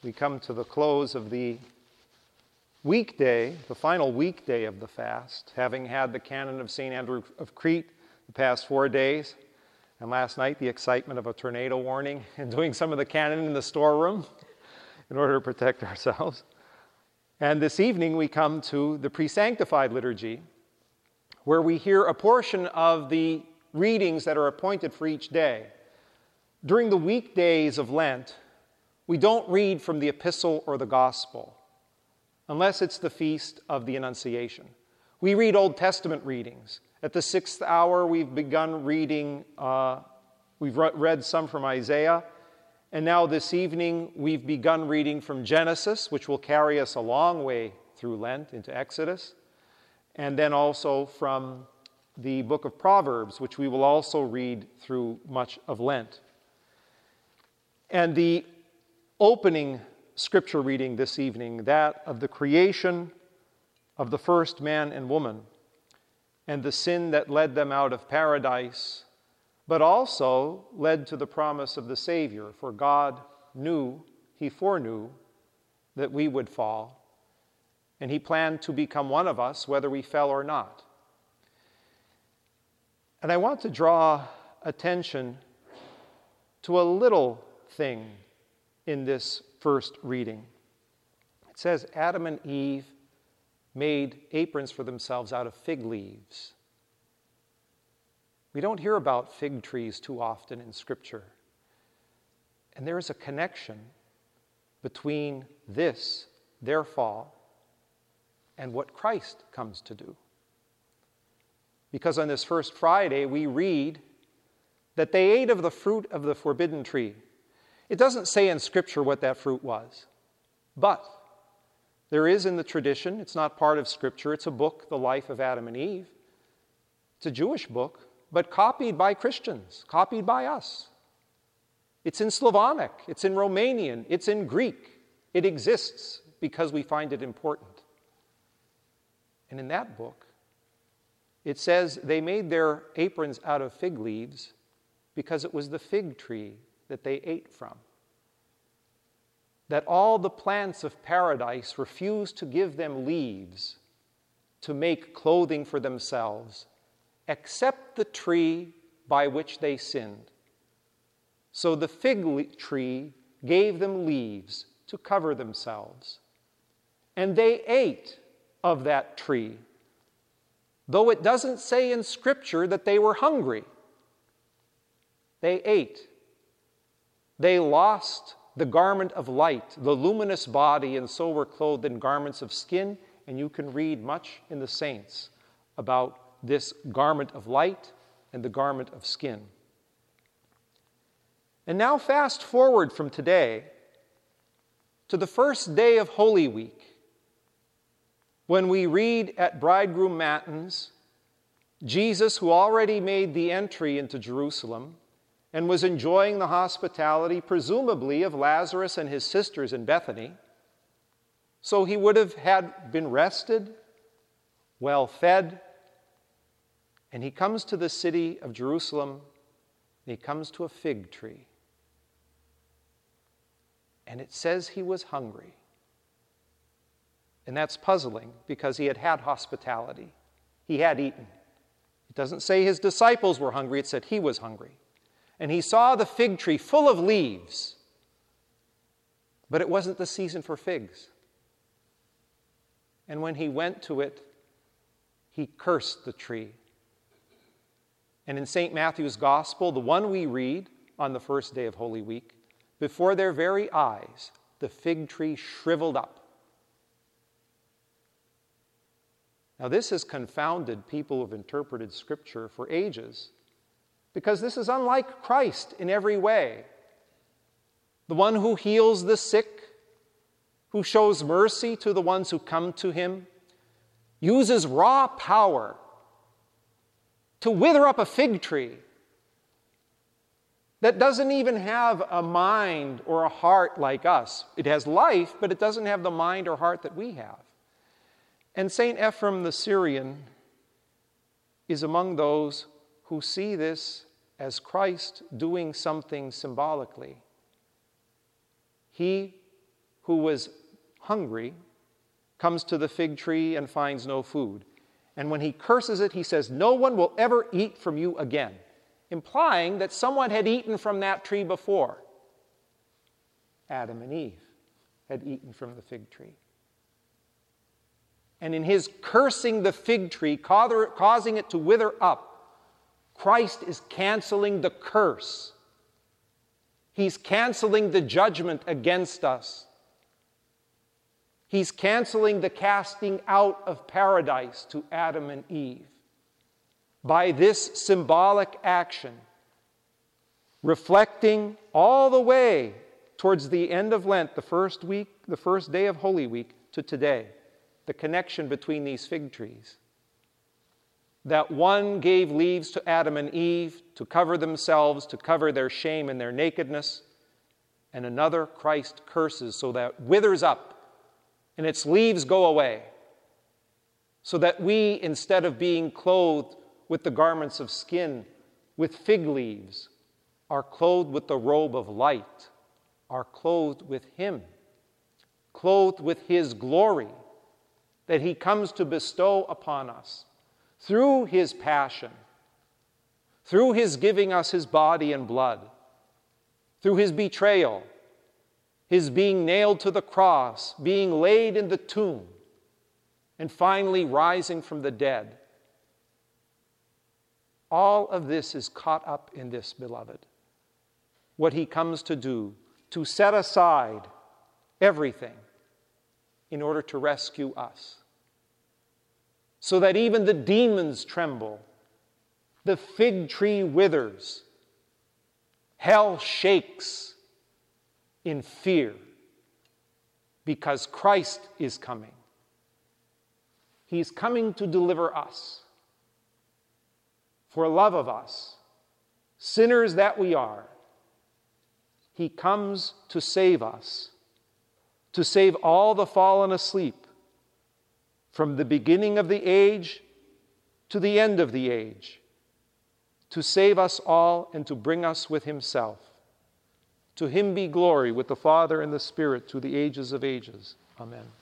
We come to the close of the weekday, the final weekday of the fast, having had the canon of St. Andrew of Crete the past 4 days, and last night the excitement of a tornado warning and doing some of the canon in the storeroom in order to protect ourselves. And this evening we come to the pre-sanctified liturgy, where we hear a portion of the readings that are appointed for each day. During the weekdays of Lent, we don't read from the epistle or the gospel, unless it's the feast of the Annunciation. We read Old Testament readings. At the 6th hour, we've begun reading, we've read some from Isaiah, and now this evening, we've begun reading from Genesis, which will carry us a long way through Lent into Exodus, and then also from the book of Proverbs, which we will also read through much of Lent. And the opening scripture reading this evening, that of the creation of the first man and woman and the sin that led them out of paradise, but also led to the promise of the Savior. For God knew, He foreknew that we would fall, and He planned to become one of us whether we fell or not. And I want to draw attention to a little thing in this first reading. It says Adam and Eve made aprons for themselves out of fig leaves. We don't hear about fig trees too often in Scripture. And there is a connection between this, their fall, and what Christ comes to do. Because on this first Friday, we read that they ate of the fruit of the forbidden tree. It doesn't say in Scripture what that fruit was, but there is in the tradition. It's not part of Scripture. It's a book, The Life of Adam and Eve. It's a Jewish book, but copied by Christians, copied by us. It's in Slavonic, it's in Romanian, it's in Greek. It exists because we find it important. And in that book, it says they made their aprons out of fig leaves because it was the fig tree that they ate from. That all the plants of paradise refused to give them leaves to make clothing for themselves, except the tree by which they sinned. So the fig tree gave them leaves to cover themselves. And they ate of that tree, though it doesn't say in Scripture that they were hungry. They ate. They lost the garment of light, the luminous body, and so were clothed in garments of skin. And you can read much in the saints about this garment of light and the garment of skin. And now fast forward from today to the first day of Holy Week, when we read at Bridegroom Matins, Jesus, who already made the entry into Jerusalem and was enjoying the hospitality, presumably, of Lazarus and his sisters in Bethany. So he would have been rested, well fed, and he comes to the city of Jerusalem, and he comes to a fig tree. And it says he was hungry. And that's puzzling, because he had had hospitality. He had eaten. It doesn't say his disciples were hungry, it said he was hungry. And he saw the fig tree full of leaves, but it wasn't the season for figs. And when he went to it, he cursed the tree. And in St. Matthew's Gospel, the one we read on the first day of Holy Week, before their very eyes, the fig tree shriveled up. Now, this has confounded people who have interpreted Scripture for ages, because this is unlike Christ in every way. The one who heals the sick, who shows mercy to the ones who come to him, uses raw power to wither up a fig tree that doesn't even have a mind or a heart like us. It has life, but it doesn't have the mind or heart that we have. And St. Ephrem the Syrian is among those who see this as Christ doing something symbolically. He who was hungry, comes to the fig tree and finds no food. And when he curses it, he says, "No one will ever eat from you again," implying that someone had eaten from that tree before. Adam and Eve had eaten from the fig tree. And in his cursing the fig tree, causing it to wither up, Christ is canceling the curse. He's canceling the judgment against us. He's canceling the casting out of paradise to Adam and Eve. By this symbolic action, reflecting all the way towards the end of Lent, the first day of Holy Week, to today, the connection between these fig trees. That one gave leaves to Adam and Eve to cover themselves, to cover their shame and their nakedness, and another Christ curses so that withers up and its leaves go away, so that we, instead of being clothed with the garments of skin, with fig leaves, are clothed with the robe of light, are clothed with Him, clothed with His glory that He comes to bestow upon us through His passion, through His giving us His body and blood, through His betrayal, His being nailed to the cross, being laid in the tomb, and finally rising from the dead. All of this is caught up in this, beloved. What He comes to do, to set aside everything in order to rescue us. So that even the demons tremble, the fig tree withers, hell shakes in fear, because Christ is coming. He's coming to deliver us. For love of us, sinners that we are, He comes to save us, to save all the fallen asleep, from the beginning of the age to the end of the age, to save us all and to bring us with Himself. To Him be glory with the Father and the Spirit to the ages of ages. Amen.